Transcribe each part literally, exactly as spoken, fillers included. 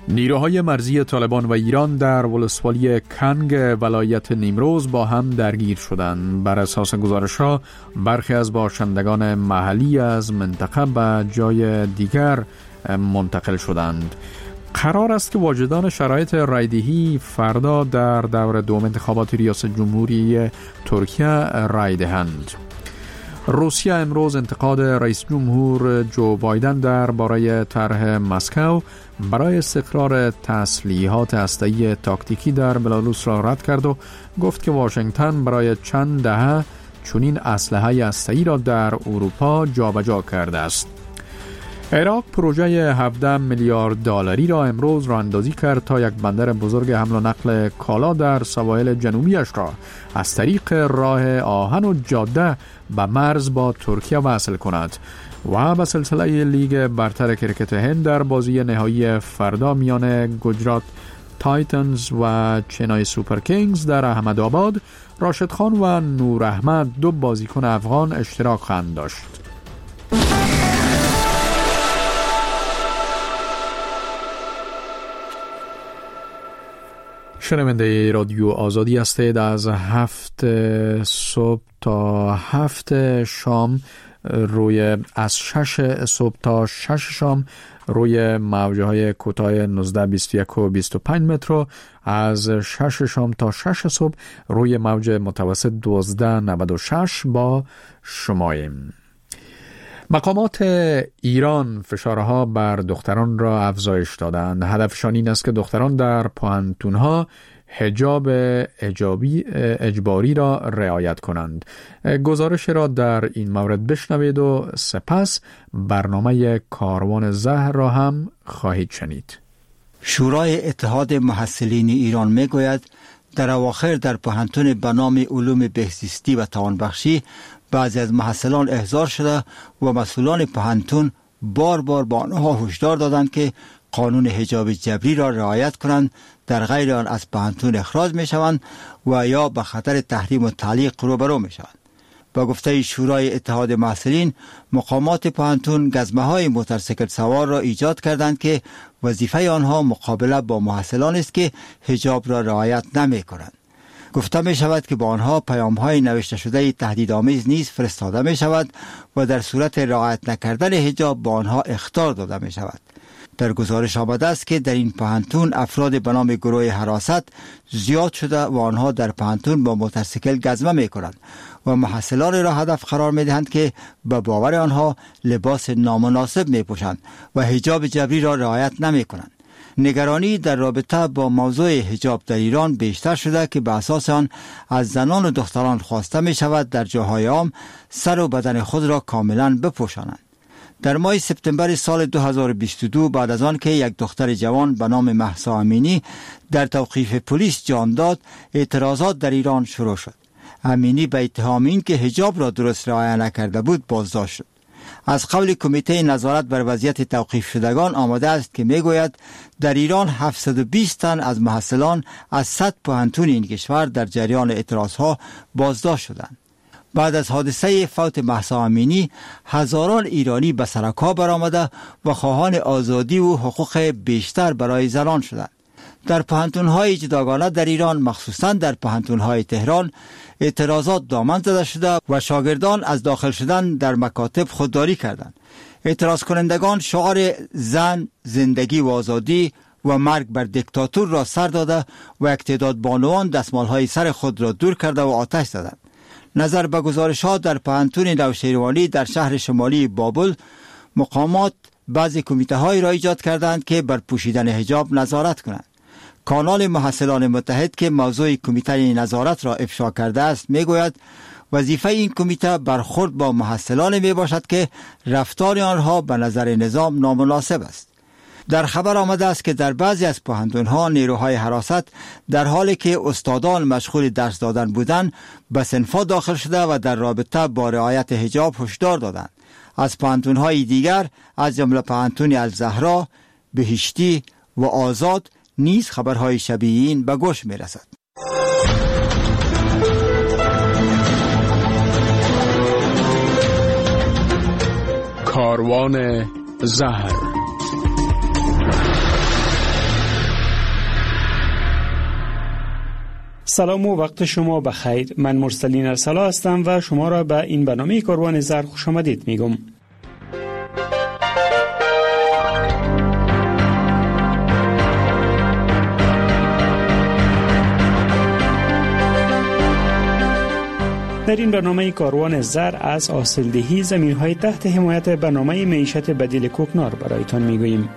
نیروهای مرزی طالبان و ایران در ولسوالی کنگ ولایت نیمروز با هم درگیر شدند. بر اساس گزارش‌ها برخی از باشندگان محلی از منطقه به جای دیگر منتقل شدند. قرار است که واجدان شرایط رایدهی فردا در دور دوم انتخابات ریاست جمهوری ترکیه رای دهند. روسیه امروز انتقاد رئیس جمهور جو بایدن درباره طرح مسکو برای استقرار تسلیحات هسته‌ای تاکتیکی در بلاروس را رد کرد و گفت که واشنگتن برای چند دهه چنین اسلحه هسته‌ای را در اروپا جابجا کرده است. عراق پروژه هفده میلیارد دلاری را امروز راه اندازی کرد تا یک بندر بزرگ حمل و نقل کالا در سواحل جنوبیش را از طریق راه آهن و جاده به مرز با ترکیه وصل کند و به سلسله لیگ برتر کرکت هند در بازی نهایی فردا میان گجرات تایتنز و چنای سوپر کینگز در احمدآباد راشد خان و نور احمد دو بازیکن افغان اشتراک خواهند داشت. شنونده رادیو آزادی هستید. از هفت صبح تا هفت شام روی از شش صبح تا شش شام روی موجه های کوتاه نوزده بیست و یک و بیست و پنج متر، از شش شام تا شش صبح روی موج متوسط دوازده نود و شش با شماییم. مقامات ایران فشارها بر دختران را افزایش دادند. هدفشان این است که دختران در پوهنتون‌ها حجاب اجابی اجباری را رعایت کنند. گزارش را در این مورد بشنوید و سپس برنامه کاروان زهر را هم خواهید شنید. شورای اتحاد محصلین ایران میگوید در اواخر در پوهنتون به نام علوم بهزیستی و توانبخشی بعضی از محصلان احضار شده و مسئولان پوهنتون بار بار با آنها هشدار دادند که قانون حجاب جبری را رعایت کنند، در غیر آن از پوهنتون اخراج می شوند و یا به خطر تحریم و تعلیق روبرو می شوند. با گفته شورای اتحاد محصلین، مقامات پوهنتون گزمه های موتورسیکل سوار را ایجاد کردند که وظیفه آنها مقابله با محصلان است که حجاب را رعایت نمی کنند. گفته می شود که با آنها پیام های نوشته شده تهدیدآمیز نیز فرستاده می شود و در صورت رعایت نکردن حجاب با آنها اخطار داده می شود. در گزارش آمده است که در این پوهنتون افراد به نام گروه حراست زیاد شده و آنها در پوهنتون با موتورسیکل گزمه می کنند و محصلان را هدف قرار می دهند که به باور آنها لباس نامناسب می پوشند و حجاب جبری را رعایت نمی کنند. نگرانی در رابطه با موضوع حجاب در ایران بیشتر شده که به اساس آن از زنان و دختران خواسته می شود در جاهای عام سر و بدن خود را کاملا بپوشانند. در ماه سپتامبر سال دو هزار و بیست و دو بعد از آن که یک دختر جوان به نام مهسا امینی در توقیف پلیس جان داد، اعتراضات در ایران شروع شد. امینی به اتهام این که حجاب را درست رعایت نکرده بود بازداشت شد. از قول کمیته نظارت بر وضعیت توقیف شدگان آمده است که میگوید در ایران هفتصد و بیست تن از محصلان از صد پوهنتون این کشور در جریان اعتراضها بازداشت شدند. بعد از حادثه فوت مهسا امینی هزاران ایرانی به سرک‌ها برآمده و خواهان آزادی و حقوق بیشتر برای زنان شدند. در پوهنتون‌های جداگانه در ایران مخصوصاً در پوهنتون‌های تهران اعتراضات دامن زده شده و شاگردان از داخل شدن در مکاتب خودداری کردند. اعتراض کنندگان شعار زن، زندگی و آزادی و مرگ بر دیکتاتور را سر داده و یک تعداد بانوان دستمال‌های سر خود را دور کرده و آتش زدند. نظر به گزارش‌ها در پوهنتون نوشیروانی در شهر شمالی بابل، مقامات بعضی کمیته‌هایی را ایجاد کردند که بر پوشیدن حجاب نظارت کنند. کانال محصلان متحد که موضوع کمیته نظارت را افشا کرده است میگوید وظیفه این کمیته برخورد با محصلان می باشد که رفتار آنها به نظر نظام نامناسب است. در خبر آمده است که در بعضی از پوهنتون‌ها نیروهای حراست در حالی که استادان مشغول درس دادن بودند به صنف‌ها داخل شده و در رابطه با رعایت حجاب هشدار دادند. از پوهنتون‌های دیگر از جمله پوهنتون الزهرا، بهشتی و آزاد نیز خبرهای شبیه این به گوش می رسد. کاروان زهر. سلام و وقت شما بخیر. من مرسلین ارسلا هستم و شما را به این برنامه کاروان زر خوش آمدید میگم. در این برنامه کاروان زر از حاصلدهی زمین‌های تحت حمایت برنامه معیشت بدیل کوکنار برایتان میگوییم.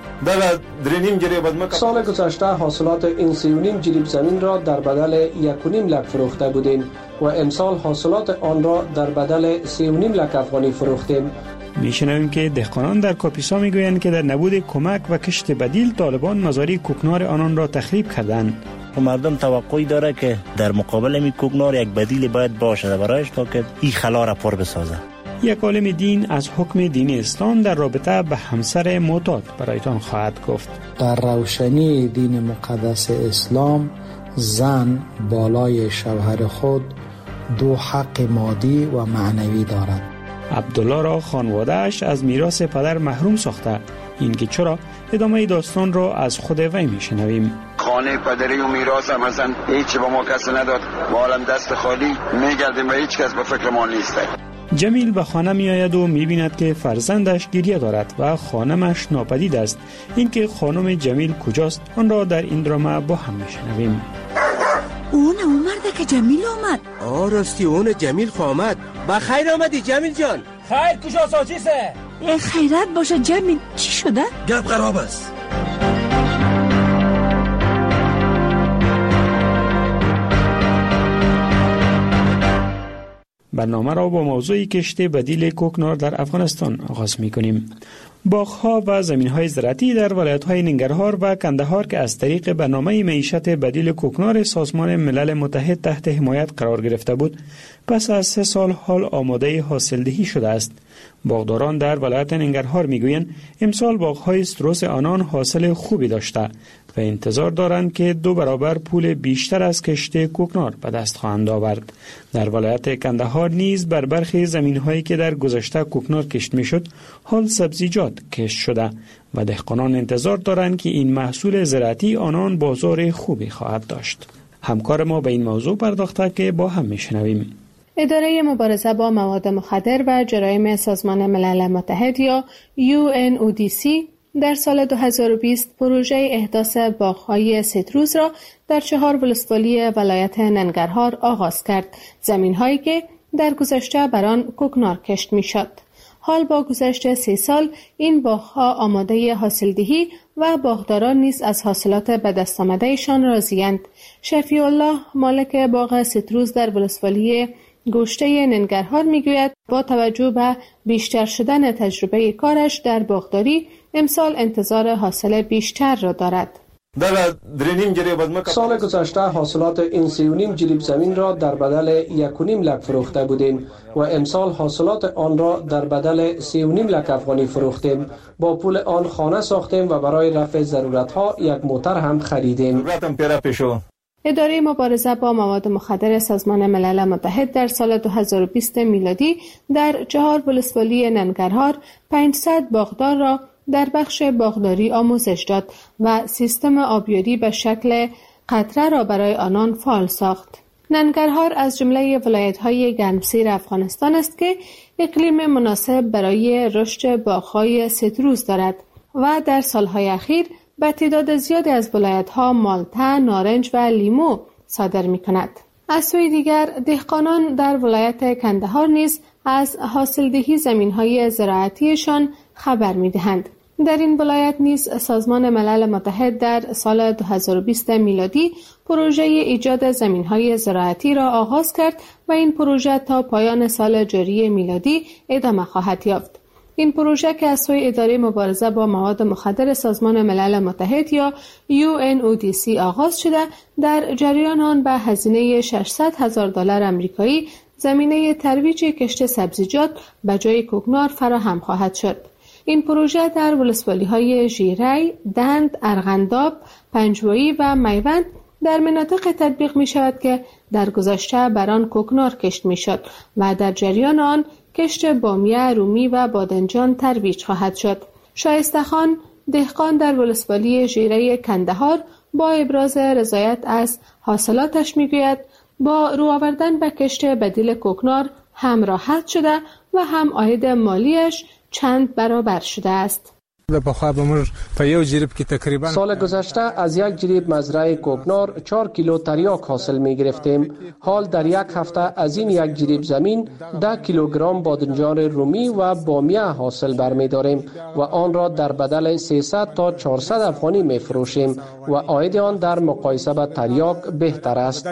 سال گذشته حاصلات این سی و نیم جریب زمین را در بدل یک و نیم لک فروخته بودیم و امسال حاصلات آن را در بدل سی و نیم لک افغانی فروختیم. میشنویم که دهقانان در کاپیسا میگویند که در نبود کمک و کشت بدیل طالبان مزاری کوکنار آنان را تخریب کردند. مردم توقعی داره که در مقابل می کوکنار یک بدیل باید باشه برایش تا که این خلا را پر بسازه. یک عالم دین از حکم دین اسلام در رابطه به همسر معتاد برایتان خواهد گفت. در روشنی دین مقدس اسلام زن بالای شوهر خود دو حق مادی و معنوی دارد. عبدالله را خانواده‌اش از میراث پدر محروم ساخته. این که چرا؟ ادامه داستان را از خود وی میشنویم. خانه پدری و میراث هم اصلا هیچ با ما کسی نداد و حالا دست خالی میگردیم و هیچ کس به فکر ما نیست. جمیل به خانه می آید و می بیند که فرزندش گریه دارد و خانمش ناپدید است. اینکه خانم جمیل کجاست آن را در این درامه با هم میشنویم. اون اومده که جمیل آمد. آه راستی اون جمیل آمد. بخیر آمدی جمیل جان. خیر کجا ساچیسه؟ خیرت باشه جمیل. چی شده؟ گپ خراب است. برنامه را با موضوع کشت بدیل کوکنار در افغانستان آغاز می کنیم. باغ‌ها و زمین‌های زراعتی در ولایت‌های ننگرهار و کندهار که از طریق برنامه معیشت بدیل کوکنار سازمان ملل متحد تحت حمایت قرار گرفته بود، پس از سه سال حال آماده حاصلدهی شده است. باغداران در ولایت ننگرهار میگویند امسال باغ‌های استروس آنان حاصل خوبی داشته و انتظار دارند که دو برابر پول بیشتر از کشت کوکنار به دست خواهند آورد. در ولایت کندهار نیز بر برخی زمین‌هایی که در گذشته کوکنار کشت میشد، حال سبزیجات کشت شده و دهقانان انتظار دارند که این محصول زراعتی آنان بازار خوبی خواهد داشت. همکار ما به این موضوع پرداخته که با هم میشنویم. اداره مبارزه با مواد مخدر و جرایم سازمان ملل متحد یا یو ان او دی سی در سال دو هزار و بیست پروژه احداث باغ‌های سیتروس را در چهار ولسوالی ولایت ننگرهار آغاز کرد، زمین‌هایی که در گذشته بر آن کوکنار کشت می‌شد. حال با گذشت سی سال این باغ‌ها آماده حاصلدهی و باغداران نیز از حاصلات به دست آمدهشان راضی‌اند. شفیع الله مالک باغ سیتروس در ولسوالی گوشته ننگرهار میگوید با توجه به بیشتر شدن تجربه کارش در باغداری امسال انتظار حاصل بیشتر را دارد. سال گذشته حاصلات این سی و نیم جریب زمین را در بدل یک و نیم لک فروخته بودیم و امسال حاصلات آن را در بدل سی و نیم لک افغانی فروختیم. با پول آن خانه ساختیم و برای رفع ضرورتها یک موتر هم خریدیم. اداره مبارزه با مواد مخدر سازمان ملل متحد در سال دو هزار و بیست میلادی در چهار ولسوالی ننگرهار پانصد باغدار را در بخش باغداری آموزش داد و سیستم آبیاری به شکل قطره را برای آنان فعال ساخت. ننگرهار از جمله ولایت‌های گرمسیر افغانستان است که اقلیم مناسب برای رشد باغ‌های سیتروس دارد و در سالهای اخیر به تعداد زیادی از ولایت‌ها مالته، نارنج و لیمو صادر می‌کند. از سوی دیگر دهقانان در ولایت کندهار نیز از حاصلدهی زمین‌های زراعتیشان خبر می‌دهند. در این ولایت نیز سازمان ملل متحد در سال دو هزار و بیست میلادی پروژه ایجاد زمین‌های زراعتی را آغاز کرد و این پروژه تا پایان سال جاری میلادی ادامه خواهد یافت. این پروژه که از سوی اداره مبارزه با مواد مخدر سازمان ملل متحد یا یو ان او دی سی آغاز شده، در جریان آن به هزینه ششصد هزار دلار آمریکایی زمینه ترویج کشت سبزیجات به جای کوکنار فراهم خواهد شد. این پروژه در ولسوالی‌های ژیری، دند، ارغنداب، پنجوایی و میوند در مناطق تطبیق می شود که در گذشته بر آن کوکنار کشت می شد و در جریان آن کشت بامیه، رومی و بادنجان ترویج خواهد شد. شایسته خان دهقان در ولسوالی ژیری کندهار با ابراز رضایت از حاصلاتش میگوید با رو آوردن به کشت بدیل کوکنار هم راحت شده و هم عاید مالیش چند برابر شده است. سال گذشته از یک جریب مزرعه کوکنار چهار کیلو تریاک حاصل می گرفتیم. حال در یک هفته از این یک جریب زمین ده کیلوگرم بادنجان رومی و بامیه حاصل برمی داریم و آن را در بدل سیصد تا چهارصد افغانی می فروشیم و عاید آن در مقایسه با تریاک بهتر است.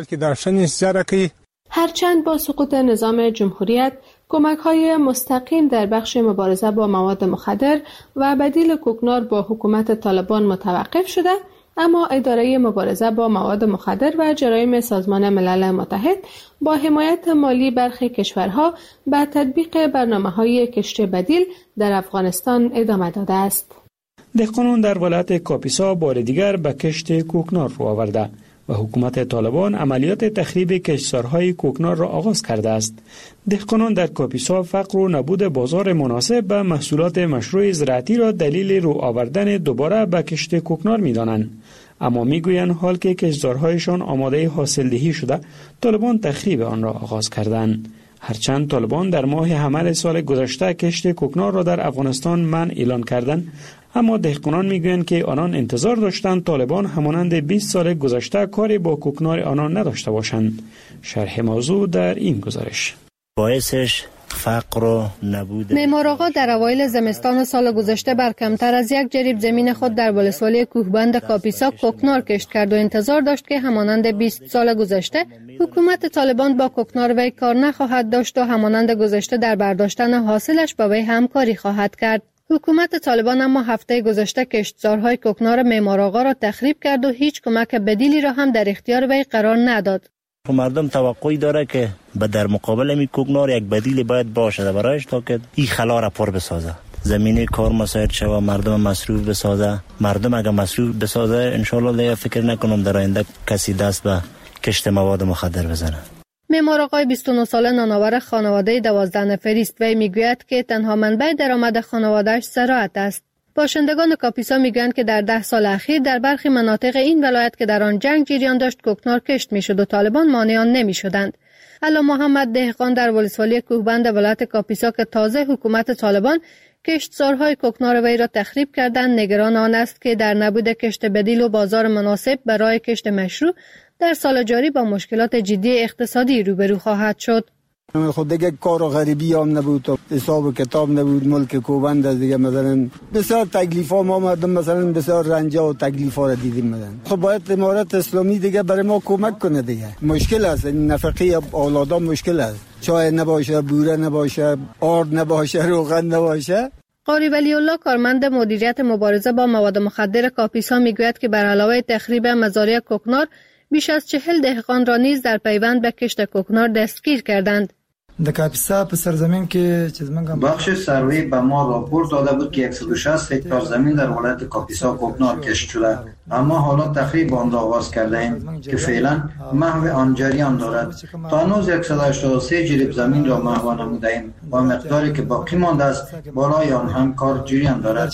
هرچند با سقوط نظام جمهوریت کمک‌های مستقیم در بخش مبارزه با مواد مخدر و بدیل کوکنار با حکومت طالبان متوقف شده، اما اداره مبارزه با مواد مخدر و جرایم سازمان ملل متحد با حمایت مالی برخی کشورها به تطبیق برنامه‌های کشت بدیل در افغانستان ادامه داده است. دهقانان در ولایت کاپیسا بار دیگر به کشت کوکنار رو آورده و حکومت طالبان عملیات تخریب کشتزارهای کوکنار را آغاز کرده است. دهقانان در کاپیسا فقر و نبود بازار مناسب به محصولات مشروع زراعتی را دلیل رو آوردن دوباره به کشت کوکنار می‌دانند. اما میگویند حال که کشتزارهایشان آماده حاصلدهی شده، طالبان تخریب آن را آغاز کردند. هرچند طالبان در ماه حمل سال گذشته کشت کوکنار را در افغانستان منع اعلان کردند، اما دهقانان میگویند که آنان انتظار داشتند طالبان همانند بیست سال گذشته کاری با کوکنار آنان نداشته باشند. شرح موضوع در این گزارش. باعثش فقر و نبود. معمار آقا در اوایل زمستان سال گذشته بر کمتر از یک جریب زمین خود در ولسوالی کوهبند کاپیسا کوکنار کشت کرد و انتظار داشت که همانند بیست سال گذشته حکومت طالبان با کوکنار وی کار نخواهد داشت و همانند گذشته در برداشتن حاصلش با وی همکاری خواهد کرد. حکومت طالبان اما هفته گذشته کشتزارهای کوکنار معمار آقا را تخریب کرد و هیچ کمک بدیلی را هم در اختیار وی قرار نداد. مردم توقعی داره که به در مقابل می کوکنار یک بدیل باید باشه برایش تا که این خلا را پر بسازه، زمینه کار مساعد شوه، مردم مصروف بسازه. مردم اگر مصروف بسازه انشالله فکر نکنم در آینده کسی دست به کشت مواد مخدر بزنه. معمار آقای بیست و نه ساله نانآور خانواده دوازده نفری است. وی میگوید که تنها منبع درآمد خانواده‌اش زراعت است. باشندگان کاپیسا میگویند که در ده سال اخیر در برخی مناطق این ولایت که در آن جنگ جریان داشت کوکنار کشت میشد و طالبان مانع آن نمیشدند. علا محمد دهقان در ولسوالی کوهبند ولایت کاپیسا که تازه حکومت طالبان کشتزارهای کوکنار وی را تخریب کردند، نگران آن است که در نبود کشت بدیل و بازار مناسب برای کشت مشروع در سال جاری با مشکلات جدی اقتصادی روبرو خواهد شد. خود دیگه کار و غریبی هم نبود، حساب و کتاب نبود، ملک کوبند دیگه مثلا بسیار تکلیف ها ما مردم مثلا بسیار رنجا و تکلیف ها را دیدیم مثلا. خب باید امارت اسلامی دیگه برای ما کمک کنه دیگه. مشکل است، نفقه اولادا مشکل است، چای نباشه، بوره نباشه، آرد نباشه، روغن نباشه. قاری ولی الله کارمند مدیریت مبارزه با مواد مخدر کاپیسا میگوید که بر علاوه تخریب مزارع کوکنار بیش از چهل دهقان را نیز در پیوند به کشت کوکنار دستگیر کردند. در کاپیسا په سرزمین کې چې زمونږ بخش سروی به ما راپور داده بود که صد و شصت هکتار زمین در ولایت کاپیسا کوکنار کشت شده، اما حالا تخریب آن را آغاز کرده ایم که فعلا محو آن جریان دارد. تا هنوز صد و هشتاد و سه جریب زمین را محو نموده ایم و مقداری که باقی مانده است بالای آن هم کار جریان دارد.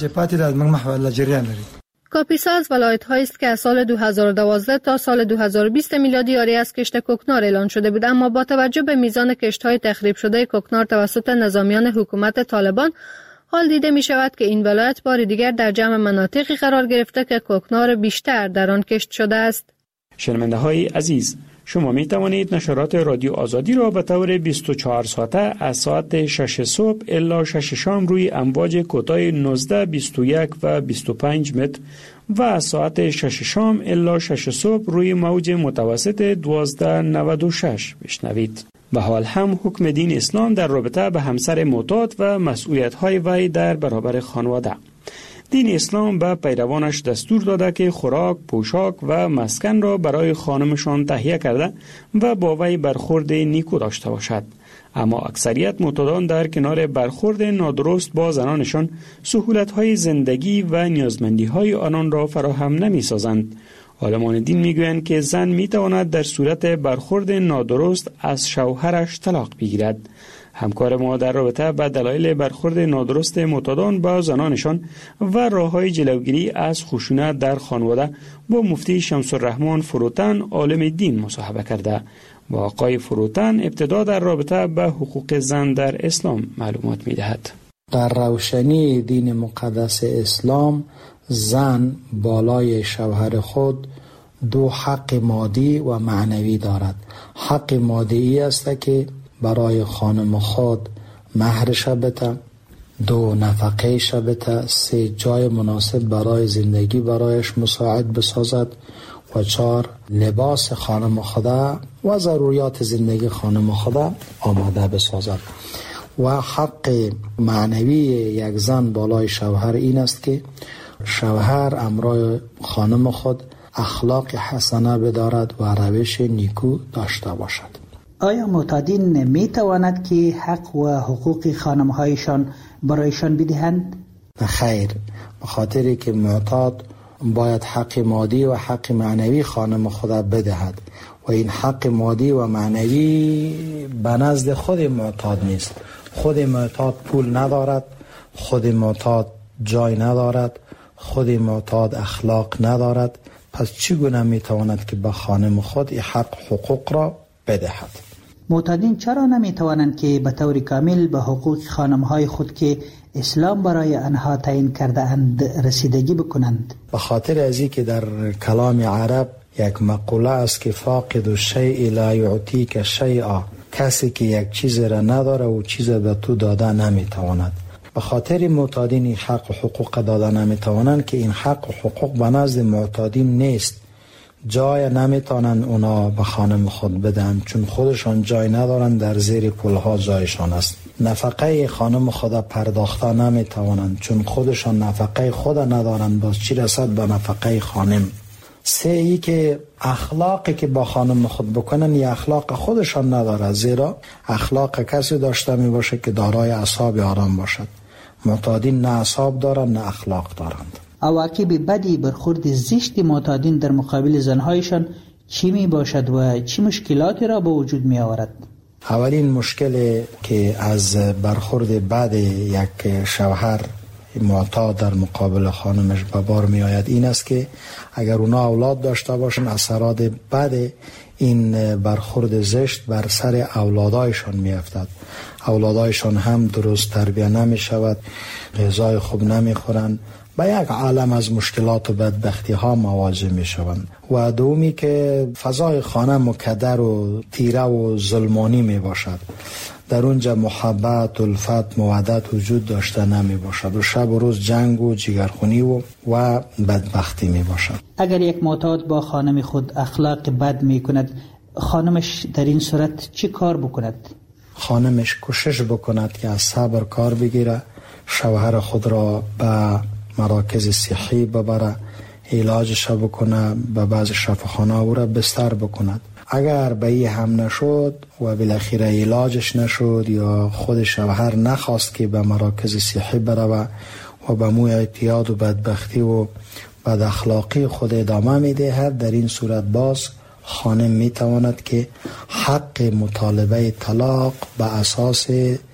کاپیسا از ولایت‌هایی است که از سال دو هزار و دوازده تا سال دو هزار و بیست میلادی آری از کشت کوکنار اعلان شده بود، اما با توجه به میزان کشت‌های تخریب شده کوکنار توسط نظامیان حکومت طالبان حال دیده می شود که این ولایت بار دیگر در جمع مناطقی قرار گرفته که کوکنار بیشتر در آن کشت شده است. شنونده‌های عزیز، شما می توانید نشرات رادیو آزادی را به طور بیست و چهار ساعته از ساعت شش صبح الی شش شام روی امواج کوتاه نوزده، بیست و یک و بیست و پنج متر و از ساعت شش شام الی شش صبح روی موج متوسط دوازده نود و شش بشنوید. به حال هم حکم دین اسلام در رابطه به همسر معتاد و مسئولیت‌های وی در برابر خانواده. دین اسلام به پیروانش دستور داده که خوراک، پوشاک و مسکن را برای خانمشان تهیه کرده و با وی برخورد نیکو داشته باشد. اما اکثریت معتادان در کنار برخورد نادرست با زنانشان سهولت‌های زندگی و نیازمندی‌های آنان را فراهم نمی‌سازند. عالمان دین می‌گویند که زن می‌تواند در صورت برخورد نادرست از شوهرش طلاق بگیرد. همکار ما در رابطه با دلایل برخورد نادرست معتادان با زنانشان و راه‌های جلوگیری از خشونت در خانواده با مفتی شمس الرحمن فروتن عالم دین مصاحبه کرده. با آقای فروتن ابتدا در رابطه با حقوق زن در اسلام معلومات می‌دهد. در روشنی دین مقدس اسلام زن بالای شوهر خود دو حق مادی و معنوی دارد. حق مادی است که برای خانم خود مهرش بده، دو نفقه بده، سه جای مناسب برای زندگی برایش مساعد بسازد و چهار لباس خانم خدا و ضروریات زندگی خانم خدا آماده بسازد. و حق معنوی یک زن بالای شوهر این است که شوهر امرای خانم خود اخلاق حسنه بدارد و روش نیکو داشته باشد. آیا معتادین می تواند که حق و حقوق خانم‌هایشان برایشان بدهند؟ خیر، به خاطر که معتاد باید حق مادی و حق معنوی خانم خدا بدهد و این حق مادی و معنوی به نزد خود معتاد نیست. خود معتاد پول ندارد، خود معتاد جای ندارد، خود معتاد اخلاق ندارد، پس چگونه میتواند که به خانم خود این حق حقوق را بدهد؟ معتادین چرا نمیتوانند که به طور کامل به حقوق خانم‌های خود که اسلام برای آنها تعیین کرده اند رسیدگی بکنند؟ به خاطر از اینکه در کلام عرب یک مقوله است که فاقد الشیء لا یعطیک شیئا، کسی که یک چیز را نداره و چیز به تو داده نمیتواند. به خاطر معتادین این حق و حقوق داده نمیتوانند که این حق و حقوق به نزد معتادین نیست. جای نمیتونن اونا به خانم خود بدن چون خودشان جای ندارن، در زیر پلها جایشان است. نفقه خانم خود پرداخته نمیتوانند چون خودشان نفقه خود ندارن، باز چی رسد به نفقه خانم. سه ای که اخلاقی که با خانم خود بکنن یا اخلاق خودشان نداره، زیرا اخلاق کسی داشته می باشه که دارای اعصاب آرام باشد. معتادین نه اعصاب دارن نه اخلاق دارند. عواقب بدی برخورد زشت معتادین در مقابل زنهایشان چی می باشد و چی مشکلاتی را به وجود می آورد؟ اولین مشکل که از برخورد بد یک شوهر معتاد در مقابل خانمش به بار می آید این است که اگر اونا اولاد داشته باشن اثرات بد این برخورد زشت بر سر اولادایشان می افتد. اولادایشان هم درست تربیه نمی شود، غذای خوب نمی خورند، با یک عالم از مشکلات و بدبختی ها مواجه می شوند. و دومی که فضای خانه مکدر و تیره و ظلمانی می باشد، در اونجا محبت، الفت، مودت وجود داشته نمی باشد و شب و روز جنگ و جگرخونی و, و بدبختی می باشد. اگر یک معتاد با خانم خود اخلاق بد می کند، خانمش در این صورت چی کار بکند؟ خانمش کوشش بکند که از صبر کار بگیره، شوهر خود را به مراکز صحی ببره، علاجش بکنه، به بعض شفاخانه او را بستر بکند. اگر به این هم نشد و بالاخره علاجش نشد یا خود شوهر نخواست که به مراکز صحی بره و به موی اعتیاد و بدبختی و بد اخلاقی خود ادامه میدهد، در این صورت باز خانم میتواند که حق مطالبه طلاق به اساس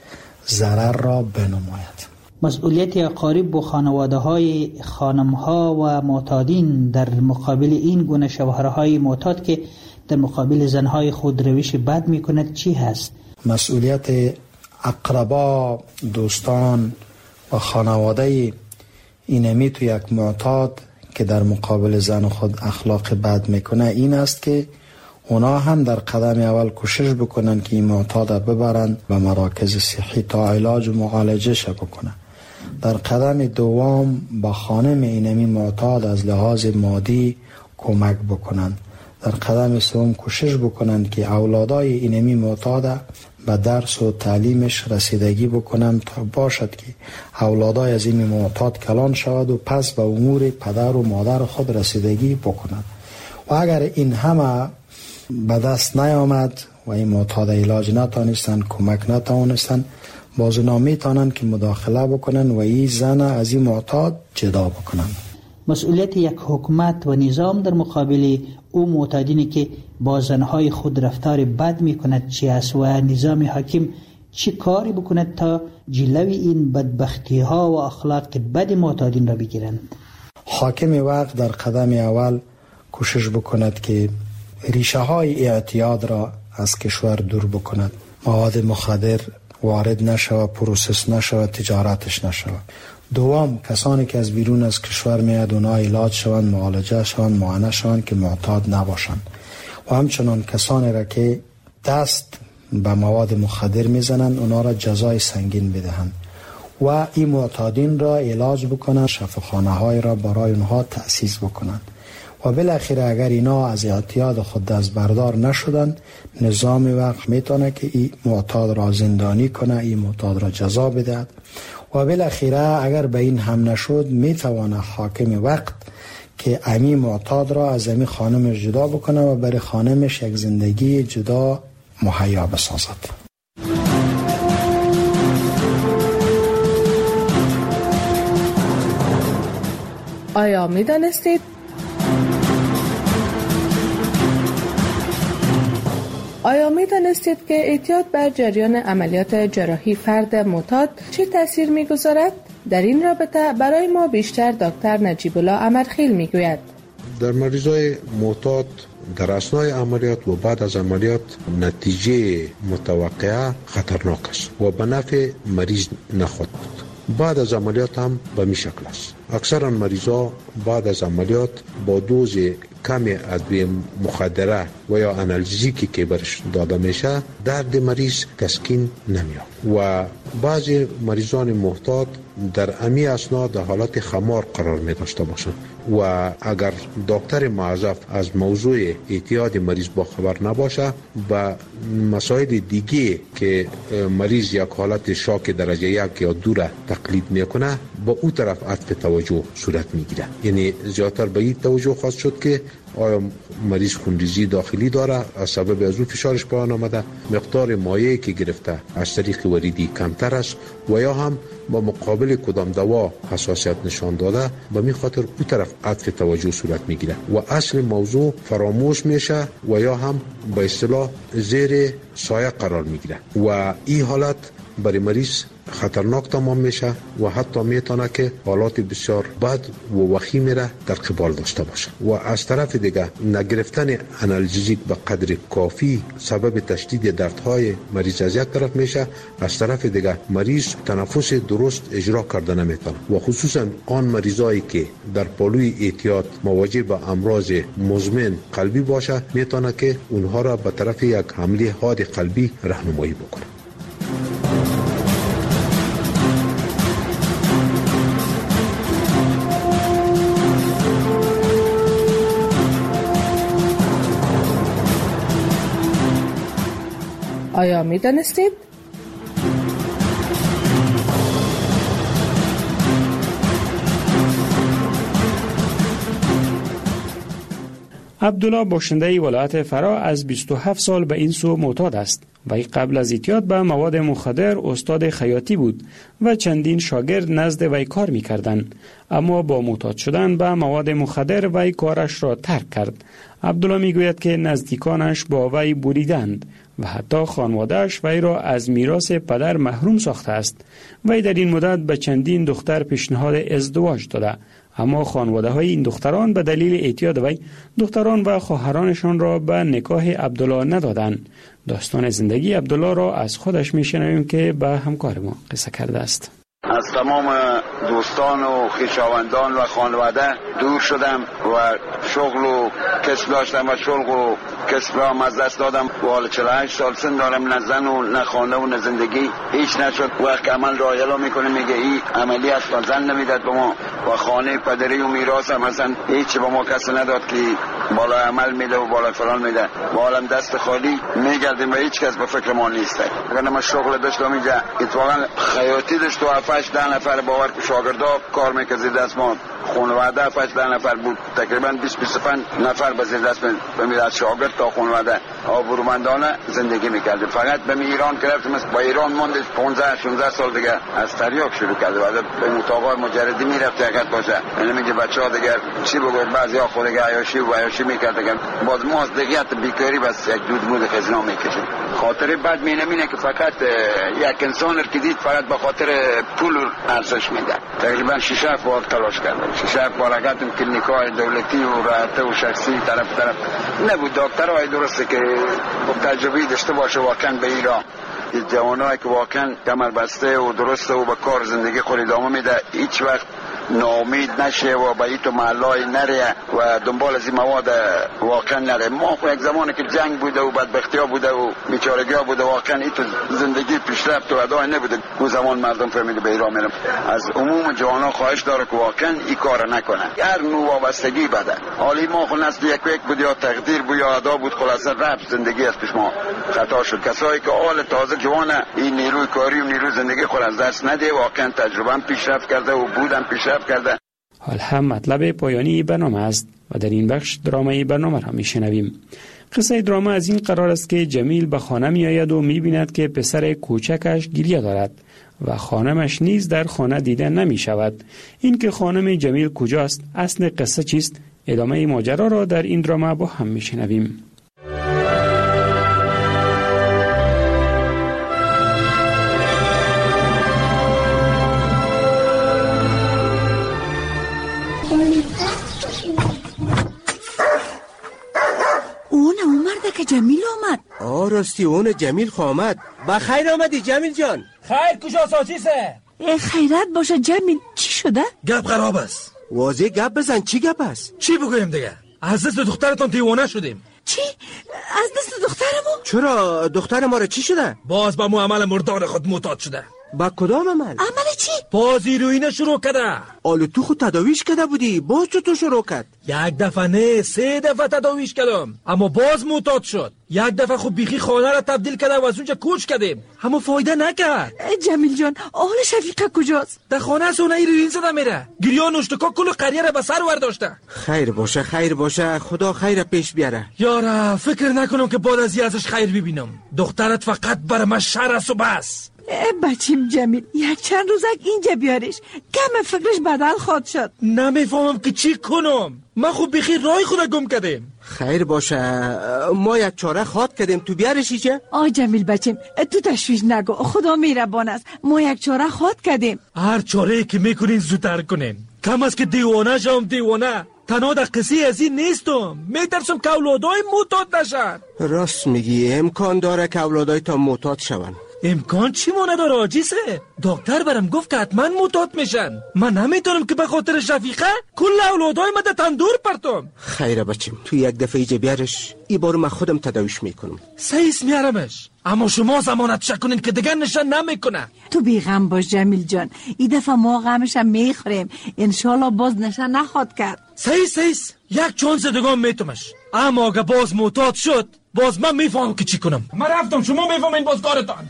ضرر را بنماید. مسئولیت اقارب و خانواده های خانم ها و معتادین در مقابل این گونه شوهرهای معتاد که در مقابل زنهای خود روش بد می کند چی هست؟ مسئولیت اقربا، دوستان و خانواده اینمی تو یک معتاد که در مقابل زن خود اخلاق بد میکنه این است که اونا هم در قدم اول کوشش بکنن که این معتاد ببرن به مراکز صحی تا علاج و معالجه شه بکنن. در قدم دوم با خانم اینمی معتاد از لحاظ مادی کمک بکنن. در قدم سوم کوشش بکنن که اولادای اینمی معتاد به درس و تعلیمش رسیدگی بکنن تا باشد که اولادای از این معتاد کلان شود و پس به امور پدر و مادر خود رسیدگی بکنن. و اگر این همه به دست نیامد و این معتاد علاج نتانستن، کمک نتانستن، باز اونا میتونن که مداخله بکنن و این زن از این معتاد جدا بکنن. مسئولیت یک حکومت و نظام در مقابل او معتادینی که با زنهای خود رفتار بد میکند چی است و نظام حاکم چی کاری بکند تا جلوی این بدبختی ها و اخلاق بد معتادین را بگیرند؟ حاکم وقت در قدم اول کوشش بکند که ریشه های اعتیاد را از کشور دور بکند، مواد مخدر وارد نشود، پروسس نشود، تجارتش نشود. دوم، کسانی که از بیرون از کشور میاد اونا علاج شوند، معالجه شوند، معاینه شوند که معتاد نباشند. و همچنان کسانی را که دست به مواد مخدر میزنند اونا را جزای سنگین بدهند و این معتادین را علاج بکنند، شفاخانه های را برای اونها تأسیس بکنند و بالاخره اگر اینا از اعتیاد خود دست بردار نشدن، نظام وقت میتونه که این معتاد را زندانی کنه، این معتاد را جزا بده و بالاخره اگر به این هم نشد میتونه حاکم وقت که امی معتاد را از امی خانمش جدا بکنه و برای خانمش یک زندگی جدا مهیا بسازد. آیا می دانستید؟ آیا می دانستید که اعتیاد بر جریان عملیات جراحی فرد معتاد چه تأثیر می گذارد؟ در این رابطه برای ما بیشتر دکتر نجیب الله امرخیل می گوید. در مریضای معتاد در اثنای عملیات و بعد از عملیات نتیجه متوقعه خطرناک است و به نفع مریض نخواهد بود. بعد از عملیات هم به می شکل است. اکثرا مریضا بعد از عملیات با دوز کمی ادویه مخدره و یا آنالژیکی که برش داده میشه درد مریض تسکین نمیاد و بعضی مریضان محتاط در امی اثنا در حالت خمار قرار می داشته باشند و اگر دکتر معذف از موضوع اعتیاد مریض با خبر نباشه به مسائل دیگه که مریض یک حالت شاک درجه یک یا دو را تقلید میکنه با او طرف عطف توجه صورت میگیره. یعنی زیادتر به این توجه خواست شد که آیا مریض خونریزی داخلی داره، از سبب از او فشارش پایان آمده، مقدار مایعی که گرفته از طریق وریدی کمتر است و یا هم با مقابل کدام دوا حساسیت نشان داده، به می خاطر او طرف عطف توجه صورت میگیره و اصل موضوع فراموش میشه و یا هم به اصطلاح زیر سایه قرار میگیره و این حالت برای مریض خطرناک تمام میشه و حتی میتونه که حالات بسیار بد و وخیم را در قبال داشته باشه و از طرف دیگه نگرفتن آنالژیک به قدر کافی سبب تشدید دردهای مریض از یک طرف میشه، از طرف دیگه مریض تنفس درست اجرا کرده نمیتونه و خصوصا آن مریضایی که در پالوی اعتیاد مواجه به امراض مزمن قلبی باشه میتونه که اونها را به طرف یک حمله حاد قلبی راهنمایی بکنه. آیا می دانستید؟ عبدالله باشنده ولایت فرا از بیست و هفت سال به این سو معتاد است. وی قبل از اعتیاد به مواد مخدر استاد خیاطی بود و چندین شاگرد نزد وی کار می‌کردند، اما با معتاد شدن به مواد مخدر وی کارش را ترک کرد. عبدالله میگوید که نزدیکانش با وی بریدند و حتی خانواده‌اش وی را از میراث پدر محروم ساخته است. وی در این مدت به چندین دختر پیشنهاد ازدواج داده، اما خانواده های این دختران به دلیل اعتیاد وی دختران و خواهرانشان را به نکاح عبدالله ندادند. داستان زندگی عبدالله را از خودش میشنویم که به همکار ما قصه کرده است. از تمام دوستان و خویشاوندان و خانواده دور شدم و شغل و کسب داشتم و شغل و کسب را از دست دادم و حال چهل و هشت سال سن دارم، نه زن و نه خانه و نه زندگی هیچ نشد. وقت عمل را اعلا میکنه میگه این عملی است و زن نمیداد به ما و خانه پدری و میراث هم اصلا هیچ به ما کسی نداد که بالا عمل میده و بالا فلان میده و حالم دست خالی میگردیم و هیچ کس به فکر ما نیست. اگر ما شغل داشتم اینجا اتفاقا خیاطی داشت و فش ده نفر باور که شاگردا کار میکرد زیر دست ما، خانواده فش ده نفر بود، تقریبا بیست بیست و پنج نفر به زیر دست بمید از شاگرد تا خانواده آبرومندانه زندگی میکردیم. فقط به ایران که رفتیم با ایران موند پانزده شانزده سال دیگه از تریاک شروع کرده و به مطابق مجردی میرفت حقیقت باشه. یعنی میگه بچه‌ها دیگه چی بگوید، بعضیا خود دیگه عیاشی و عیاشی میکرد دیگه. باز ما از دیگه بیکاری بس یک دود بود خزینه میکشیم. خاطر بعد می نمینه که فقط یک انسان رو که دید فقط به خاطر پول ارزش میده. تقریبا شش هفت بار تلاش کردم، شش هفت بار رفتم کلینیکای دولتی و رابطه و شخصی طرف طرف نبود. دکترای درسته که تجربه داشته باشه واقعا به ایران، جوانایی که واقعا کمر بسته و درسته و به کار زندگی خود ادامه میده، هیچ وقت ناامید نشه و به ایتو محلای نره و دنبال از این مواد واقعا نره. ما خود یک زمانی که جنگ بوده و بدبختی ها بوده و بیچارگی ها بوده، واقعا ایتو زندگی پیشرفت و ادای نبوده. اون زمان مردم فهمیده به ایران میرم. از عموم جوانا خواهش داره که واقعا این کار نکنه، هر نوع وابستگی بده. حالی ما خود نسل یک یک بود یا تقدیر بود یا ادا بود، خلاصه رفت زندگی از پیش ما خطا شد. کسایی که حال تازه جوانه این نیروی کاری و نیروی زندگی خود از دست نده، واقعا تجربه پیشرفت کرده و بودن پیشرفت کرده. حال هم مطلب پایانی برنامه است و در این بخش درامای برنامه را میشنویم. قصه دراما از این قرار است که جمیل به خانه می آید و می بیند که پسر کوچکش گریه دارد و خانمش نیز در خانه دیده نمی شود. این که خانم جمیل کجاست، اصل قصه چیست؟ ادامه ماجرا را در این دراما با هم میشنویم. که جمیل آمد. آه راستی اون جمیل خامد. بخیر آمدی جمیل جان. خیر کجا ساچیسه؟ خیرت باشه جمیل، چی شده؟ گپ خراب است. واضح گپ بزن، چی گپ است؟ چی بگویم دیگه؟ از دست دخترتون دیوانه شدیم. چی؟ از دست دخترمو؟ چرا دختر ما را چی شده؟ باز با مو عمل مردار خود معتاد شده. با کدام عمل؟ عمل چی؟ باز هیروئین شروع کرده. آلو تو خود تداویش کرده بودی، باز چطور شروع کرد؟ یک دفعه نه سه دفعه تداویش کردم اما باز معتاد شد. یک دفعه خود بیخی خانه را تبدیل کرده و از اونجا کوچ کردیم اما فایده نکرد. جمیل جان آل شفیقه کجاست؟ در خانه سونه هیروئین زده میره. گریان نشتکا کل قریه را به سر ورداشته. خیر باشه خیر باشه، خدا خیر پیش بیاره. یارا فکر نکنم که بعد از ازش خیر ببینم. دخترت فقط بر من شر است و بس. بچیم جمیل یک چند روزک اینجا بیارش، کم فکرش بدل خواهد شد. نمیفهمم که چی کنم، من خوب بخیر رای خود گم کردیم. خیر باشه ما یک چاره خواد کردیم، تو بیارشی چه؟ آه جمیل بچیم تو تشویش نگو، خدا میربان است، ما یک چاره خواد کردیم. هر چاره که میکنین زودتر کنین، کم از که دیوانه شم دیوانه. تنها در قصه از این نیستم، میترسم که اولادای معتاد نشن. راست میگی، امکان داره که اولادای تا معتاد شون. امکان چی مونه داره عاجزه؟ دکتر برام گفت که حتما معتاد میشن. من نمیتونم که به خاطر شفیقه کل اولادای من تندور پرتم. خیره بچیم تو یک دفعه ایجا بیارش، ای بار من خودم تداویش میکنم. سیس میارمش، اما شما زمانت شکنین که دیگر نشان نمیکنه. تو بیغم باش جمیل جان، ای دفعه ما غمشم میخوریم، انشالله باز نشان نخواد کرد. سیس سیس یک چانس دیگه میتومش، اما اگه باز معتاد شد باز من میفهمم که چی کنم. من رفتم، شما میفهمین باز کارتان.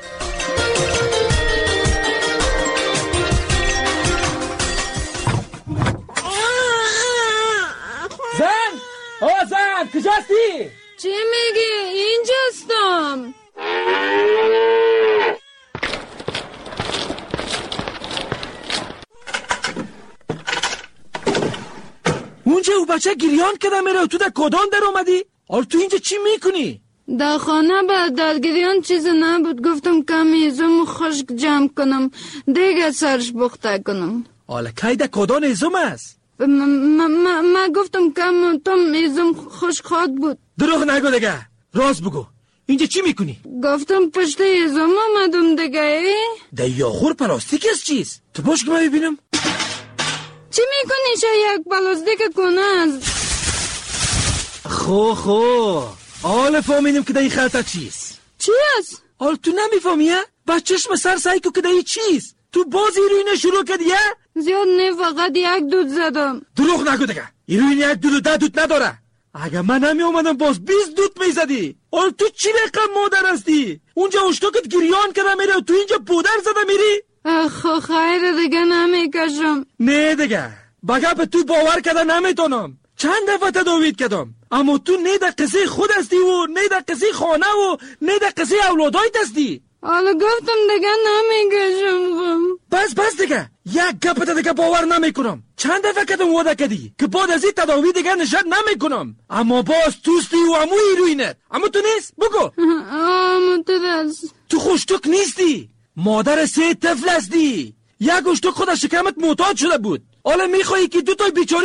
زن! آه زن! کجاستی؟ چی میگی؟ اینجاستم. اونجا او بچه گریان کده میره و تو در کدان در اومدی؟ آل تو اینجا چی میکنی؟ در خانه با دادگریان چیز نبود، گفتم کمی ازم خشک جمع کنم دیگه سرش بخته کنم. آل که در کدان ازم است؟ ما گفتم کم تم ازم خشک خواد بود. دروغ نگو دیگه، راست بگو. اینجا چی میکنی؟ گفتم پشت ازم آمدم دیگه. ای؟ در یاخور پلاستیک از چیز؟ تو باش که من ببینم. چی میکنی شا یک پلاستیک کنه از؟ خو خو آل فهمیدم که در این خلطه چیست. چی است؟ آل تو نمیفهمیه؟ با چشم سر سعی که در این چیست. تو باز ایروینه شروع کردیه؟ زیاد نه، فقط یک دود زدم. دروغ نگو دیگه، ایروین یک دود و ده دود نداره. اگه من نمی اومدم باز بیست دود میزدی. آل تو چی رقم مادر هستی؟ اونجا اشتاکت گریان کرده میره و تو اینجا پودر زده میری؟ خو خیر دیگه نمیکشم. نه دیگه بگه به تو باور کده نمیتونم. چند دفعه تداویت کردم اما تو نه در قصه خود هستی و نه در قصه خانه و نه در قصه اولادایت هستی. حالا گفتم دیگه نمیکشم. بس بس دیگه یک گپت دیگه باور نمیکنم. چند دفعه کدم وعده کردی که بعد از این تداوی دیگه نشد نمیکنم، اما باز توستی و امو ایروینت. اما تو نیست بگو. اما تو دست تو خوشتوک نیستی، مادر سه طفل هستی. یک گوشتوک خود از شکمت معتاد شده بود، حالا میخوایی که دو تای بیچاره